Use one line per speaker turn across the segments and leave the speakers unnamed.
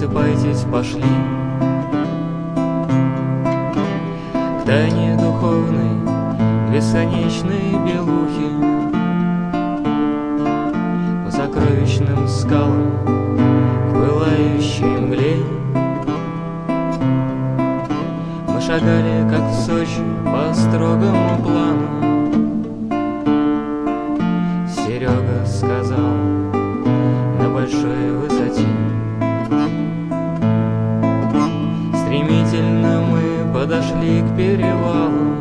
Просыпайтесь, пошли к тайне духовной, бесконечной белухи, по сокровищным скалам, к пылающей мгле. Мы шагали, как в Сочи, по строгому плану. Серега сказал на большой высоте. Стремительно мы подошли к перевалу.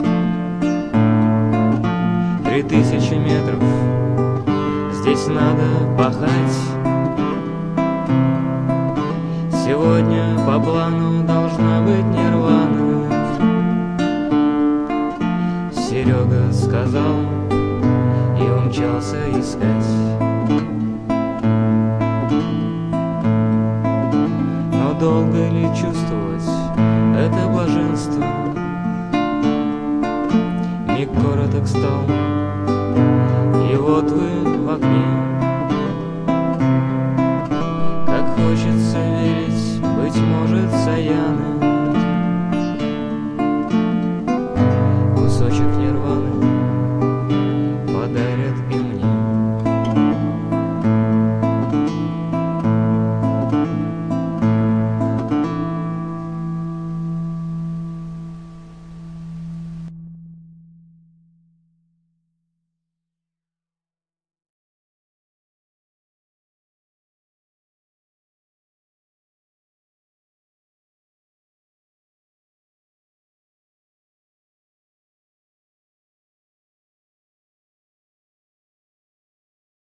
3000 метров, здесь надо пахать. Сегодня по плану должна быть нирвана. Серега сказал и умчался искать. Но долго ли чувствовать это блаженство? Миг короток стал, и вот вы в огне.